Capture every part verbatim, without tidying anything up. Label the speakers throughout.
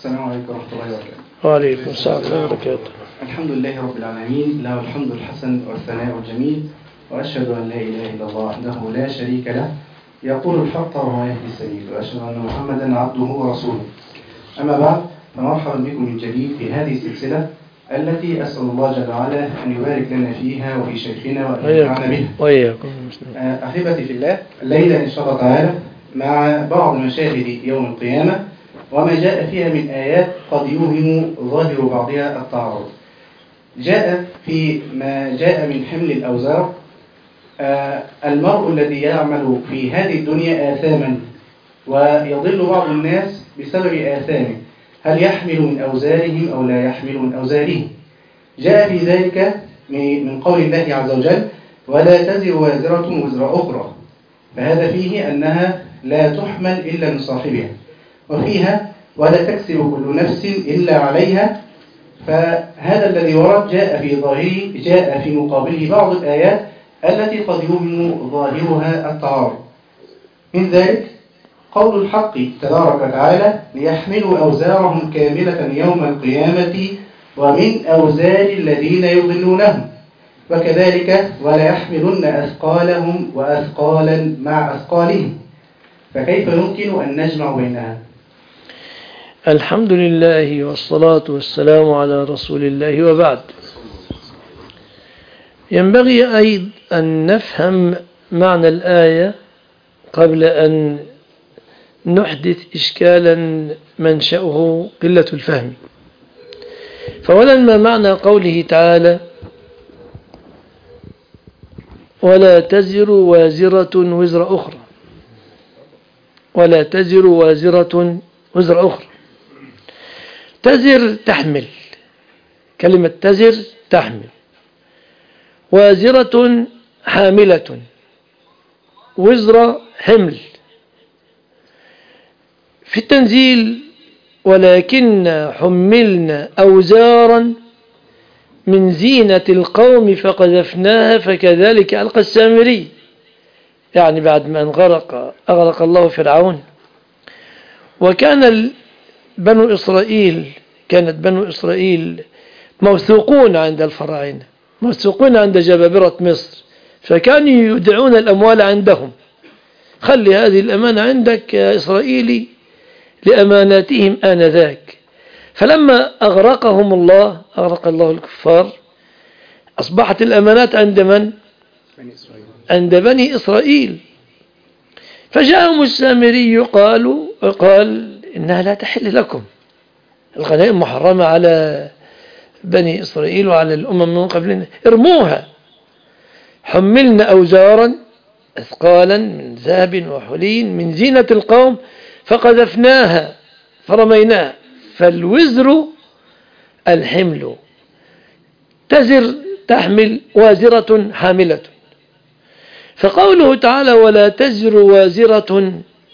Speaker 1: السلام عليكم ورحمة الله وبركاته.
Speaker 2: وعليكم السلام ورحمة الله وبركاته.
Speaker 1: الحمد لله رب العالمين، له الحمد الحسن والثناء الجميل، وأشهد أن لا إله إلا الله وحده لا شريك له يقول الحق وهو يهدي السبيل، وأشهد أن محمدا عبده ورسوله. أما بعد، فمرحبا بكم من جديد في هذه السلسلة التي أسأل الله جل وعلا أن يبارك لنا فيها وفي شيخنا وأن ينفعنا بها.
Speaker 2: وإياكم.
Speaker 1: أحبتي في الله، الليلة إن شاء الله تعالى مع بعض مشاهد يوم القيامة وما جاء فيها من آيات قد يوهم ظاهر بعضها التعارض. جاء في ما جاء من حمل الأوزار، آه المرء الذي يعمل في هذه الدنيا آثاما ويضل بعض الناس بسبب آثامه، هل يحمل من أوزارهم أو لا يحمل من أوزارهم؟ جاء في ذلك من قول الله عز وجل: ولا تزر وازرة وزر أخرى، فهذا فيه أنها لا تحمل إلا من صاحبها، وفيها ولا تكسب كل نفس إلا عليها. فهذا الذي ورد جاء في ظاهره جاء في مقابله بعض الآيات التي قد يوهم ظاهرها التعارض. من ذلك قول الحق تبارك وتعالى: ليحملوا أوزارهم كاملة يوم القيامة ومن أوزار الذين يضلونهم، وكذلك ولا يحملن أثقالهم وأثقالا مع أثقالهم. فكيف يمكن أن نجمع بينها؟
Speaker 2: الحمد لله والصلاة والسلام على رسول الله، وبعد. ينبغي أيضا أن نفهم معنى الآية قبل أن نحدث إشكالا منشأه قلة الفهم. فأولا، ما معنى قوله تعالى: ولا تزر وازرة وزر أخرى؟ ولا تزر وازرة وزر أخرى. تزر تحمل، كلمة تزر تحمل. وازرة حاملة، وزر حمل. في التنزيل: ولكن حملنا أوزارا من زينة القوم فقذفناها فكذلك ألقى السامري، يعني بعد ما انغرق أغرق الله فرعون. وكان بنو إسرائيل كانت بنو إسرائيل موثوقون عند الفراعنة، موثوقون عند جبابرة مصر، فكانوا يدعون الأموال عندهم. خلي هذه الأمانة عندك يا إسرائيلي لأماناتهم آنذاك. فلما أغرقهم الله أغرق الله الكفار، أصبحت الأمانات عند من؟ عند بني إسرائيل. فجاءهم السامري قالوا قال إنها لا تحل لكم، الغنائم محرمة على بني إسرائيل وعلى الأمم من قبلنا، ارموها. حملنا أوزارا أثقالا من ذهب وحلين من زينة القوم فقذفناها فرميناها. فالوزر الحمل، تزر تحمل، وازرة حاملة. فقوله تعالى: ولا تزر وازرة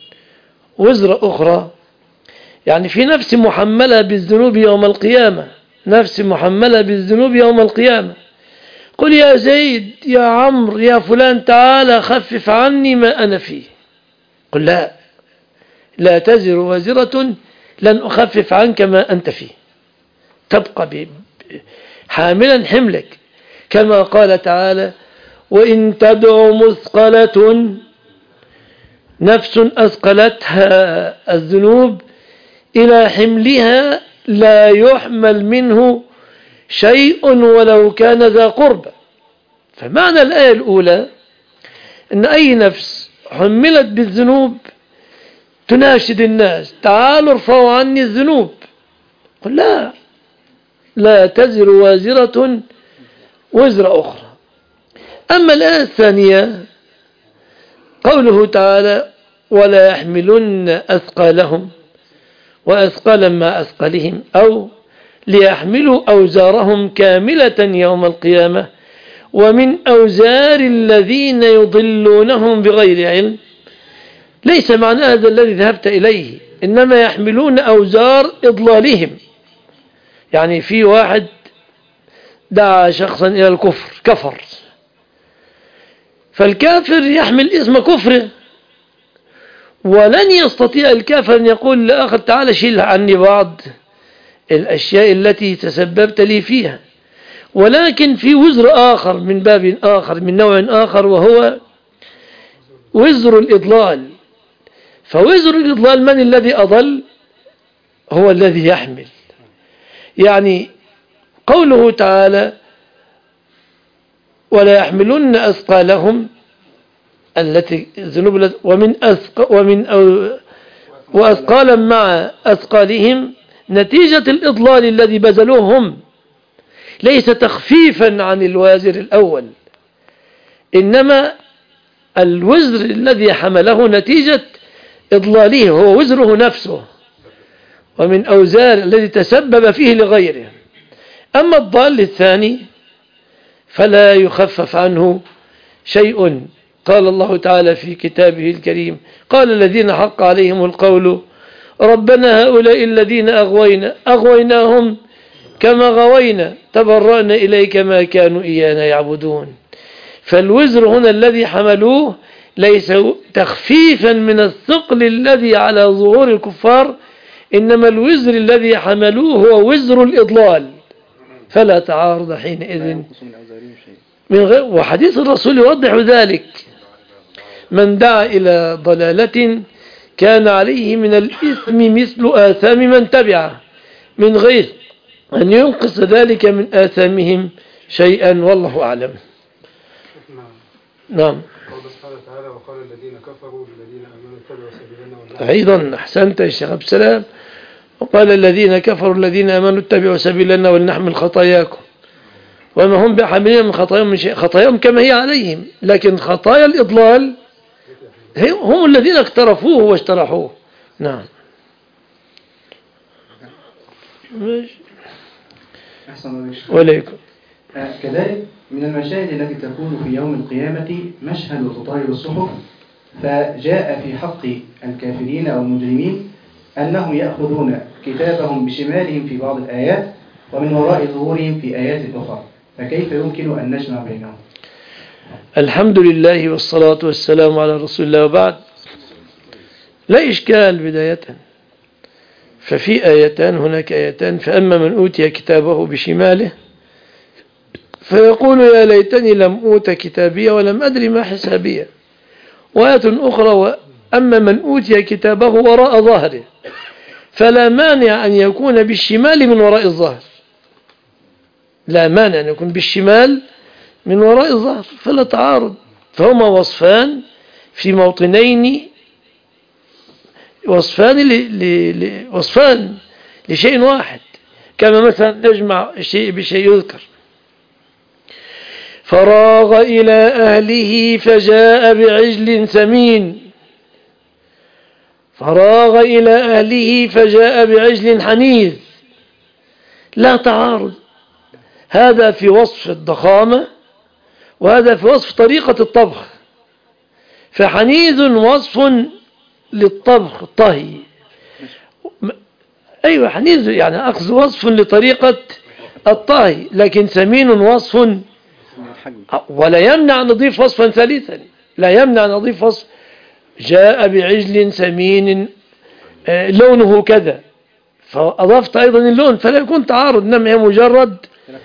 Speaker 2: وزر أخرى، يعني في نفس محملة بالذنوب يوم القيامة، نفس محملة بالذنوب يوم القيامة. قل يا زيد يا عمرو يا فلان تعالى خفف عني ما أنا فيه. قل لا، لا تزر وازرة، لن أخفف عنك ما أنت فيه، تبقى حاملا حملك، كما قال تعالى: وإن تدع مثقلة، نفس أثقلتها الذنوب إلى حملها لا يحمل منه شيء ولو كان ذا قربى. فمعنى الآية الأولى أن أي نفس حملت بالذنوب تناشد الناس: تعالوا ارفعوا عني الذنوب. قل لا، لا تزر وازرة وزر أخرى. أما الآية الثانية قوله تعالى: ولا يحملن أثقالهم وأثقالا مع أثقالهم، أو ليحملوا أوزارهم كاملة يوم القيامة ومن أوزار الذين يضلونهم بغير علم. ليس معنى هذا الذي ذهبت إليه، إنما يحملون أوزار إضلالهم. يعني في واحد دعا شخصا إلى الكفر، كفر، فالكافر يحمل اسم كفره، ولن يستطيع الكافر أن يقول لآخر تعالى شيل عني بعض الأشياء التي تسببت لي فيها، ولكن في وزر آخر من باب آخر من نوع آخر، وهو وزر الإضلال. فوزر الإضلال من الذي أضل؟ هو الذي يحمل. يعني قوله تعالى ولا يحملن أثقالهم التي ذنوب ومن أثق ومن أو وأثقالا مع أثقالهم، نتيجة الإضلال الذي بذلوه هم، ليس تخفيفا عن الوازر الأول، إنما الوزر الذي حمله نتيجة إضلاله هو وزره نفسه، ومن أوزار الذي تسبب فيه لغيره. أما الضال الثاني فلا يخفف عنه شيء. قال الله تعالى في كتابه الكريم قال الذين حق عليهم القول ربنا هؤلاء الذين أغوينا أغويناهم كما غوينا تبرأنا إليك ما كانوا إيانا يعبدون. فالوزر هنا الذي حملوه ليس تخفيفا من الثقل الذي على ظهور الكفار، إنما الوزر الذي حملوه هو وزر الإضلال، فلا تعارض حينئذ من غير. وحديث الرسول يوضح ذلك: من دعا إلى ضلالة كان عليه من الإثم مثل آثام من تبعه من غير أن ينقص ذلك من آثامهم شيئا، والله أعلم. نعم.
Speaker 3: وقال الذين كفروا للذين آمنوا اتبعوا سبيلنا.
Speaker 2: أيضا أحسنت يا شيخ عبد السلام. وقال الذين كفروا الذين آمنوا اتبعوا سبيلنا ولنحمل خطاياكم وما هم بحاملين من خطاياهم من شيء، خطاياهم كما هي عليهم، لكن خطايا الإضلال هم الذين اقترفوه واشترحوه. نعم. وليكم.
Speaker 1: كذلك من المشاهد التي تكون في يوم القيامة مشهد تطاير الصحف، فجاء في حق الكافرين أو المجرمين أنهم يأخذون كتابهم بشمالهم في بعض الآيات ومن وراء ظهورهم في آيات أخرى، فكيف يمكن أن نجمع بينهم؟
Speaker 2: الحمد لله والصلاة والسلام على رسول الله، وبعد. لا إشكال. بداية ففي آيتان، هناك آيتان: فأما من أوتي كتابه بشماله فيقول يا ليتني لم أوت كتابي ولم أدري ما حسابية. وآية أخرى: وأما من أوتي كتابه وراء ظهره فلا مانع أن يكون بالشمال من وراء الظهر. لا مانع أن يكون بالشمال من وراء الظهر، فلا تعارض. فهما وصفان في موطنين، وصفان ل... ل... ل... وصفان لشيء واحد، كما مثلا نجمع شيء بشيء يذكر: فراغ إلى أهله فجاء بعجل سمين. فراغ إلى أهله فجاء بعجل حنيذ. لا تعارض، هذا في وصف الضخامة وهذا في وصف طريقة الطبخ. فحنيذ وصف للطبخ الطهي، أيوة حنيذ يعني أخذ وصف لطريقة الطهي، لكن سمين وصف، ولا يمنع أن نضيف وصفا ثالثا، لا يمنع أن نضيف وصف: جاء بعجل سمين لونه كذا، فأضفت أيضا اللون، فلا يكون تعارض، إنما هي مجرد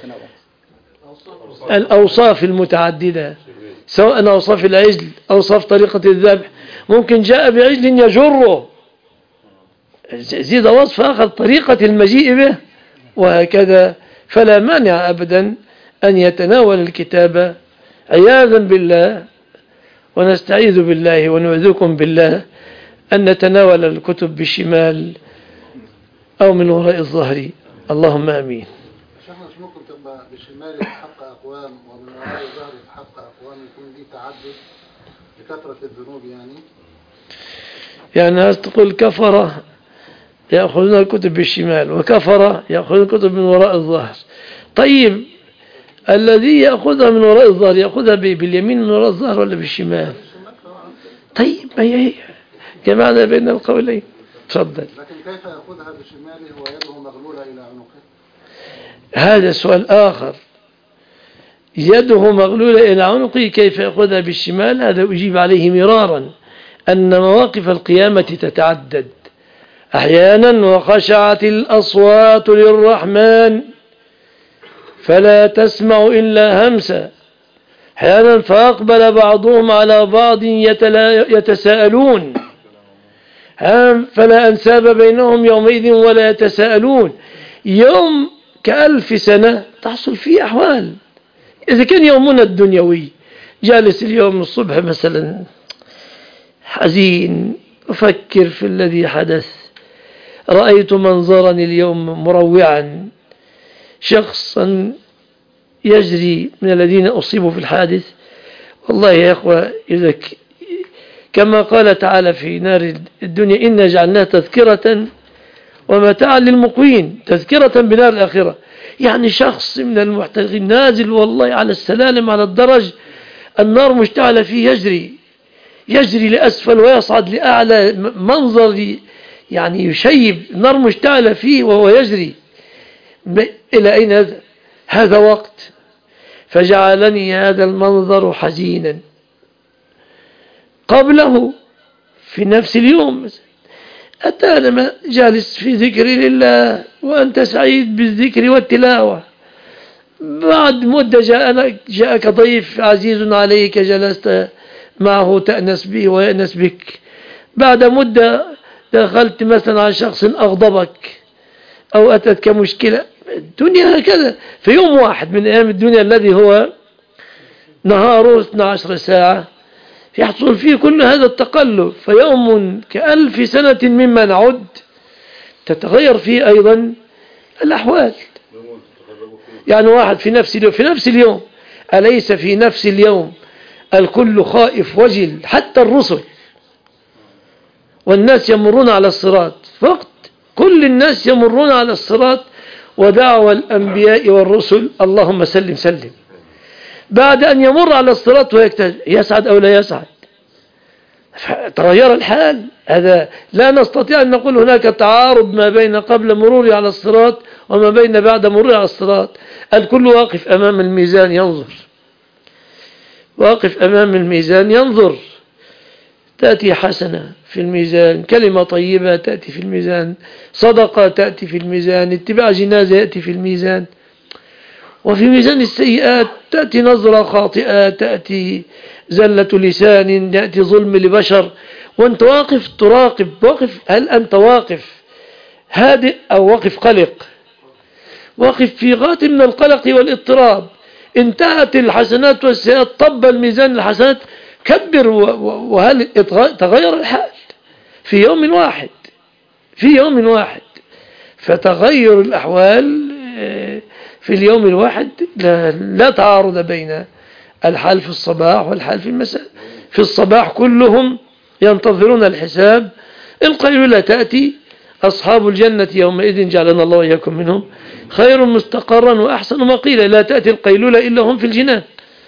Speaker 2: الأوصاف المتعددة، سواء أوصاف العجل، أوصاف طريقة الذبح. ممكن جاء بعجل يجره، زيد وصف آخر طريقة المجيء به، وهكذا. فلا مانع أبدا أن يتناول الكتاب، عياذا بالله ونستعيذ بالله ونعوذكم بالله، أن نتناول الكتب بالشمال أو من وراء الظهر. اللهم آمين.
Speaker 3: شيخنا مش ممكن تبقى بالشمال في حق أقوام ومن وراء الظهر في حق أقوام، يكون دي تعدد لكثرة الذنوب يعني؟
Speaker 2: يعني هذا تقول كفر يأخذون الكتب بالشمال وكفر يأخذون الكتب من وراء الظهر. طيب الذي يأخذها من وراء الظهر يأخذها باليمين من وراء الظهر ولا بالشمال؟ طيب ما هي جمعنا بين القولين. تفضل.
Speaker 3: لكن كيف يأخذها بشماله ويده مغلولة إلى عنقه؟
Speaker 2: هذا سؤال آخر. يده مغلولة إلى عنقه كيف يأخذها بالشمال؟ هذا أجيب عليه مرارا، أن مواقف القيامة تتعدد. أحيانا وخشعت الأصوات للرحمن فلا تسمع إلا همسا. أحيانا فأقبل بعضهم على بعض يتساءلون فلا أنساب بينهم يومئذ ولا يتساءلون. يوم كألف سنة تحصل فيه أحوال. إذا كان يومنا الدنيوي جالس اليوم الصبح مثلا حزين أفكر في الذي حدث، رأيت منظرا اليوم مروعا، شخصا يجري من الذين أصيبوا في الحادث. والله يا أخوة إذا كما قال تعالى في نار الدنيا إنا جعلناها تذكرة ومتاعا للمقوين، تذكرة بنار الآخرة. يعني شخص من المحترقين نازل والله على السلالم على الدرج، النار مشتعلة فيه، يجري يجري لأسفل ويصعد لأعلى، منظر يعني يشيب، النار مشتعلة فيه وهو يجري. إلى أين هذا؟ هذا وقت فجعلني هذا المنظر حزينا. قبله في نفس اليوم أتى جالس في ذكر لله وأنت سعيد بالذكر والتلاوة، بعد مدة جاء جاءك ضيف عزيز عليك جلست معه تأنس به ويأنس بك، بعد مدة دخلت مثلا على شخص أغضبك أو أتتك مشكلة. الدنيا هكذا في يوم واحد من أيام الدنيا الذي هو نهاره اثنتي عشرة ساعة يحصل فيه كل هذا التقلب. فيوم كألف سنة مما نعد تتغير فيه أيضا الأحوال. يعني واحد في نفس اليوم في نفس اليوم أليس في نفس اليوم الكل خائف وجل حتى الرسل، والناس يمرون على الصراط، فقط كل الناس يمرون على الصراط ودعوى الأنبياء والرسل اللهم سلم سلم. بعد أن يمر على الصراط ويكتشف يسعد أو لا يسعد، تغير الحال. هذا لا نستطيع أن نقول هناك تعارض ما بين قبل مرور على الصراط وما بين بعد مرور على الصراط. الكل واقف أمام الميزان ينظر، واقف أمام الميزان ينظر. تأتي حسنة في الميزان، كلمة طيبة تأتي في الميزان، صدقة تأتي في الميزان، اتباع جنازة يأتي في الميزان. وفي ميزان السيئات تأتي نظرة خاطئة، تأتي زلة لسان، يأتي ظلم لبشر. وانت واقف تراقب، واقف هل أنت واقف هادئ أو واقف قلق؟ واقف في غاية من القلق والاضطراب. انتهت الحسنات والسيئات، طب الميزان الحسنات كبر، وهل تغير الحال في يوم واحد في يوم واحد فتغير الأحوال في اليوم الواحد لا, لا تعارض بين الحال في الصباح والحال في المساء. في الصباح كلهم ينتظرون الحساب، القيلولة تأتي، أصحاب الجنة يومئذ جعلنا الله وإياكم منهم خير مستقرا وأحسن مقيلا. لا تأتي القيلولة إلا هم في الجنان.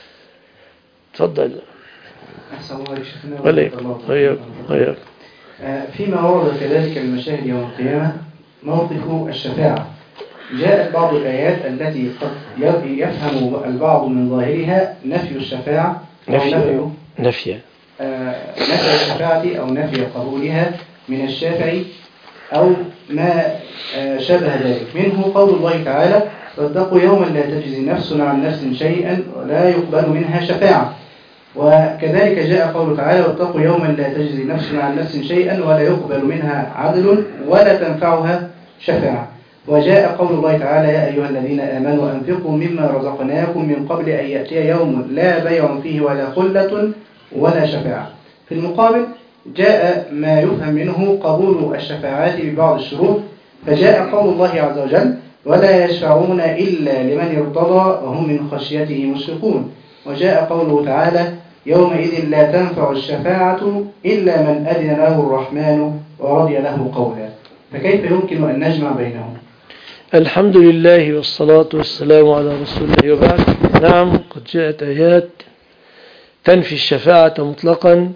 Speaker 2: تفضل.
Speaker 1: أحسن الله يشفينا
Speaker 2: وإياك.
Speaker 1: فيما ورد كذلك المشاهد يوم القيامة موقف الشفاعة. جاءت بعض الآيات التي قد يفهم البعض من ظاهرها نفي الشفاعة أو نفي
Speaker 2: نفي
Speaker 1: آه نفي الشفاعة أو نفي قبولها من الشافعي أو ما آه شابه ذلك. منه قول الله تعالى واتقوا يوما لا تجزي نفس عن نفس شيئا ولا يقبل منها شفاعة. وكذلك جاء قول تعالى واتقوا يوما لا تجزي نفس عن نفس شيئا ولا يقبل منها عدل ولا تنفعها شفاعة. وجاء قول الله تعالى يا أيها الذين آمنوا أنفقوا مما رزقناكم من قبل أن يأتي يوم لا بيع فيه ولا خلة ولا شفاعة. في المقابل جاء ما يفهم منه قبول الشفاعات ببعض الشروط، فجاء قول الله عز وجل ولا يشفعون إلا لمن ارتضى وهم من خشيته مشفقون. وجاء قوله تعالى يومئذ لا تنفع الشفاعة إلا من أذن له الرحمن ورضي له قولا. فكيف يمكن أن نجمع بينهم؟
Speaker 2: الحمد لله والصلاة والسلام على رسول الله وبعد. نعم قد جاءت آيات تنفي الشفاعة مطلقا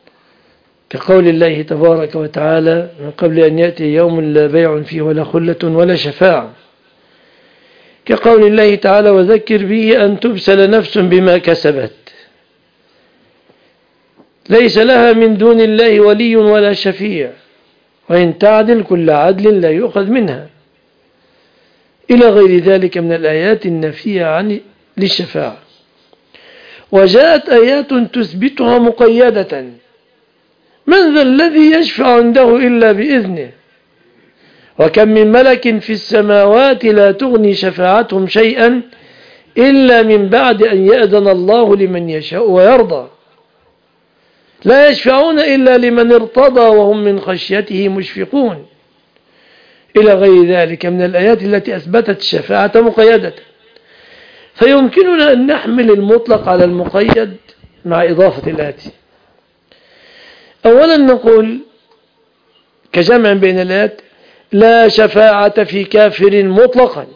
Speaker 2: كقول الله تبارك وتعالى من قبل أن يأتي يوم لا بيع فيه ولا خلة ولا شفاعة، كقول الله تعالى وذكر به أن تبسل نفس بما كسبت ليس لها من دون الله ولي ولا شفيع وإن تعدل كل عدل لا يؤخذ منها، إلى غير ذلك من الآيات النافية عن للشفاعة. وجاءت آيات تثبتها مقيدة: من ذا الذي يشفع عنده إلا بإذنه، وكم من ملك في السماوات لا تغني شفاعتهم شيئا إلا من بعد أن يأذن الله لمن يشاء ويرضى، لا يشفعون إلا لمن ارتضى وهم من خشيته مشفقون، إلى غير ذلك من الآيات التي أثبتت الشفاعة مقيدة. فيمكننا أن نحمل المطلق على المقيد مع إضافة الآتي: أولا نقول كجمع بين الآيات: لا شفاعة في كافر مطلقا،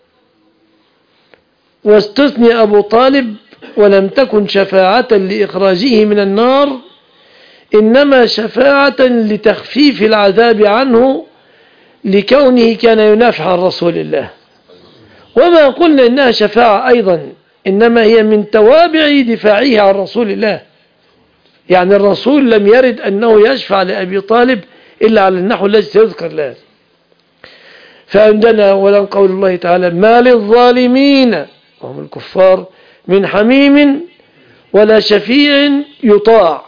Speaker 2: واستثني أبو طالب ولم تكن شفاعة لإخراجه من النار، إنما شفاعة لتخفيف العذاب عنه لكونه كان ينافع عن رسول الله. وما قلنا إنها شفاعة أيضا، إنما هي من توابع دفاعه عن رسول الله، يعني الرسول لم يرد أنه يشفع لأبي طالب إلا على النحو الذي سيذكر له. فعندنا ولن قول الله تعالى: ما للظالمين وهم الكفار من حميم ولا شفيع يطاع.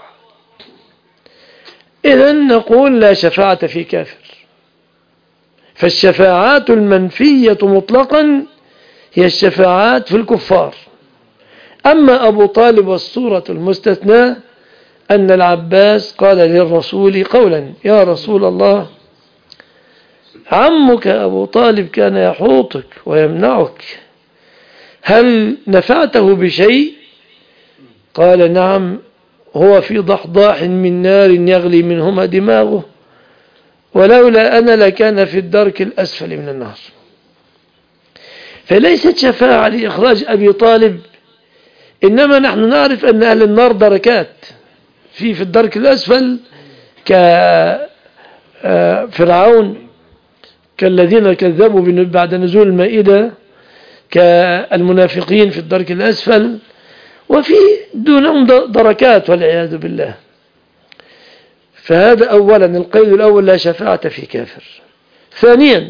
Speaker 2: إذن نقول لا شفاعة في كافر. فالشفاعات المنفية مطلقا هي الشفاعات في الكفار. أما أبو طالب والصورة المستثناة أن العباس قال للرسول قولا: يا رسول الله، عمك أبو طالب كان يحوطك ويمنعك، هل نفعته بشيء؟ قال: نعم، هو في ضحضاح من نار يغلي منهما دماغه، ولولا أنا لكان في الدرك الأسفل من النار. فليست شفاعة لإخراج أبي طالب، إنما نحن نعرف أن أهل النار دركات، في في الدرك الأسفل كفرعون، كالذين كذبوا بعد نزول المائدة، كالمنافقين في الدرك الأسفل، وفي دونهم دركات والعياذ بالله. فهذا أولا القيد الأول: لا شفاعة في كافر. ثانيا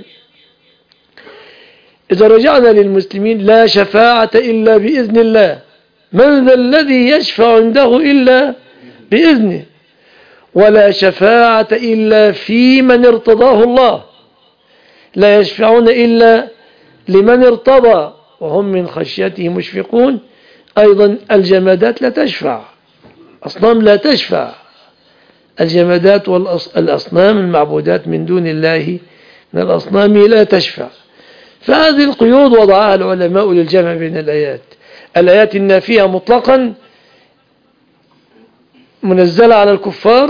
Speaker 2: إذا رجعنا للمسلمين: لا شفاعة إلا بإذن الله، من ذا الذي يشفع عنده إلا بإذنه، ولا شفاعة إلا في من ارتضاه الله، لا يشفعون إلا لمن ارتضى وهم من خشيته مشفقون. أيضا الجمادات لا تشفع، أصنام لا تشفع، الجمادات والأصنام المعبودات من دون الله من الأصنام لا تشفع. فهذه القيود وضعها العلماء للجمع بين الآيات: الآيات النافية مطلقا منزلة على الكفار،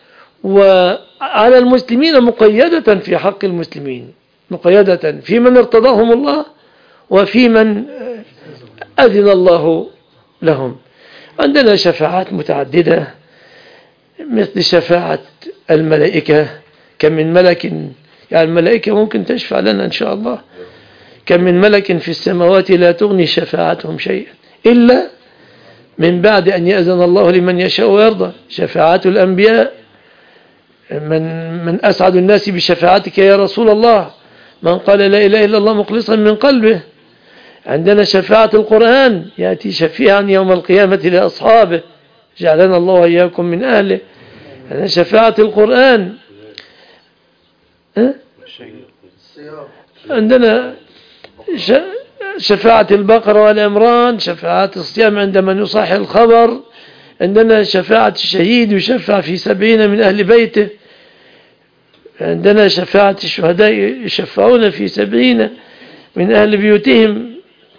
Speaker 2: وعلى المسلمين مقيدة في حق المسلمين، مقيدة في من ارتضاهم الله وفي من أذن الله لهم. عندنا شفاعات متعددة مثل شفاعة الملائكة، كم من ملك، يعني الملائكة ممكن تشفع لنا إن شاء الله، كم من ملك في السماوات لا تغني شفاعتهم شيئا إلا من بعد أن يأذن الله لمن يشاء ويرضى. شفاعات الأنبياء: من, من أسعد الناس بشفاعتك يا رسول الله من قال لا إله إلا الله مخلصا من قلبه. عندنا شفاعة القرآن: يأتي شفيعا يوم القيامة لأصحابه، جعلنا الله وإياكم من أهله. عندنا شفاعة القرآن. عندنا شفاعة البقرة والعمران، شفاعة الصيام عندما يصحح الخبر، عندنا شفاعة الشهيد يشفع في سبعين من أهل بيته، عندنا شفاعة الشهداء يشفعون في سبعين من أهل بيوتهم،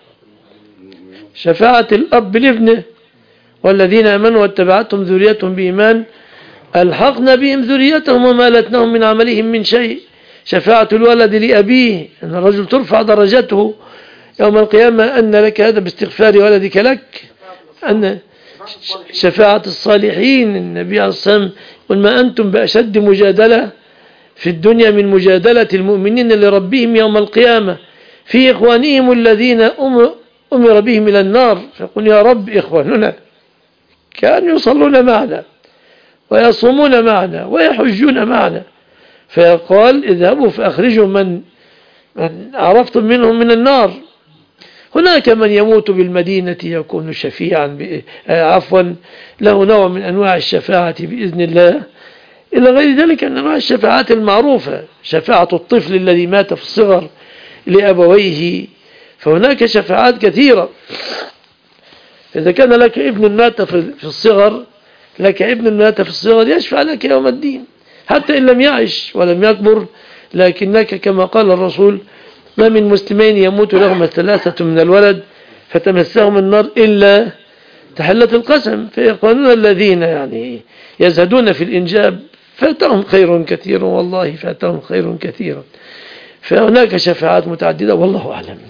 Speaker 2: شفاعة الأب لابنه: والذين آمنوا واتبعتهم ذريتهم بإيمان ألحقنا بهم ذريتهم وما ألتناهم من عملهم من شيء. شفاعة الولد لأبيه: أن الرجل ترفع درجته يوم القيامة أن لك هذا باستغفار ولدك لك. أن شفاعة الصالحين: النبي عليه الصلاة والسلام قل ما أنتم بأشد مجادلة في الدنيا من مجادلة المؤمنين لربهم يوم القيامة في إخوانهم الذين أمر بهم إلى النار، فقل يا رب إخواننا كانوا يصلون معنا ويصومون معنا ويحجون معنا، فقال اذهبوا فأخرجوا من, من عرفتم منهم من النار. هناك من يموت بالمدينة يكون شفيعا عفوا له نوع من أنواع الشفاعة بإذن الله، إلى غير ذلك من أنواع الشفاعات المعروفة، شفاعة الطفل الذي مات في الصغر لأبويه، فهناك شفاعات كثيرة. إذا كان لك ابن مات في الصغر، لك ابن مات في الصغر يشفع لك يوم الدين حتى إن لم يعش ولم يكبر، لكنك كما قال الرسول ما من مسلمين يموت لهم الثلاثة من الولد فتمسهم النار إلا تحلت القسم. فإخواننا الذين يعني يزهدون في الإنجاب فاتهم خير كثير، والله فاتهم خير كثير. فهناك شفاعات متعددة والله أعلم.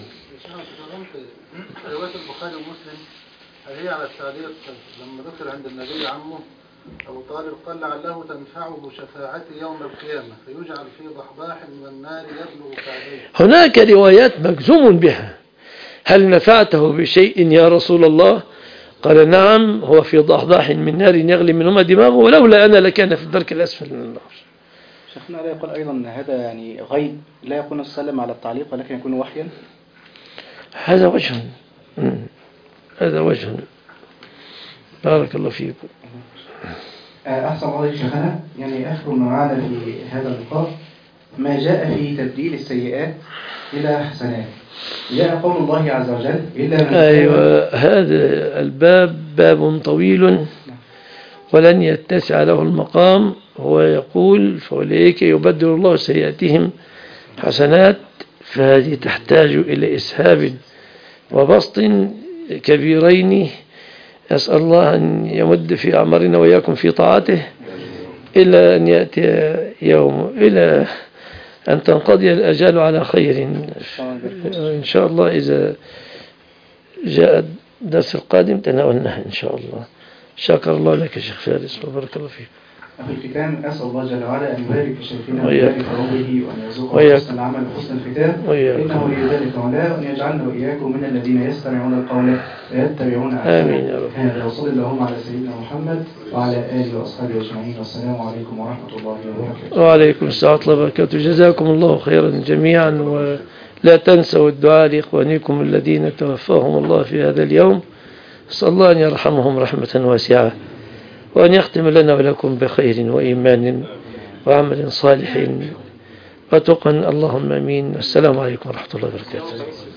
Speaker 3: رواية البخاري ومسلم هل هي على التعليق لما ذكر عند النبي عمه أبو طالب قال لعله تنفعه شفاعتي يوم القيامة فيجعل في ضحضاح من النار يبلغ كعبيه.
Speaker 2: هناك روايات مجزوم بها، هل نفعته بشيء يا رسول الله؟ قال نعم، هو في ضحضاح من نار يغلي منهما دماغه ولولا أنا لكان في الدرك الأسفل من النار.
Speaker 1: شيخنا لا يقول أيضا أن هذا يعني غيب لا يكون السلم على التعليق ولكن يكون وحيا؟
Speaker 2: هذا وجه هذا وجه بارك الله فيكم.
Speaker 1: أحسن الله شيخنا، يعني آخر ما معنا في هذا اللقاء ما جاء في تبديل السيئات إلى حسنات. جاء قول الله عز وجل إلا من
Speaker 2: أيوة، هذا الباب باب طويل ولن يتسع له المقام. هو يقول فأولئك يبدل الله سيئاتهم حسنات، فهذه تحتاج إلى إسهاب وبسط كبيرين. أسأل الله أن يمد في أعمارنا وإياكم في طاعته إلى أن يأتي يوم، إلى أن تنقضي الأجال على خير إن شاء الله. إذا جاء الدرس القادم تناولناها إن شاء الله. شكر الله لك يا شيخ فارس وبارك الله فيك.
Speaker 1: في الختام أسأل الله جل وعلا أن يبارك في شيخنا ويبارك في عمره وأن يرزقه حسن العمل وحسن الختام، إنه لذلك مولاه، وأن يجعلنا وإياكم من الذين يستمعون القول ويتبعون أحسنه. آمين يا رب. هذا وصلى اللهم على سيدنا محمد وعلى آله وأصحابه أجمعين، والسلام عليكم ورحمة الله وبركاته.
Speaker 2: وعليكم السلام ورحمة الله وبركاته. جزاكم الله خيرا جميعا، ولا تنسوا الدعاء لإخوانكم الذين توفاهم الله في هذا اليوم. أسأل الله أن يرحمهم رحمة واسعة، وأن يختم لنا ولكم بخير وإيمان وعمل صالح وتقن. اللهم أمين. السلام عليكم ورحمة الله وبركاته.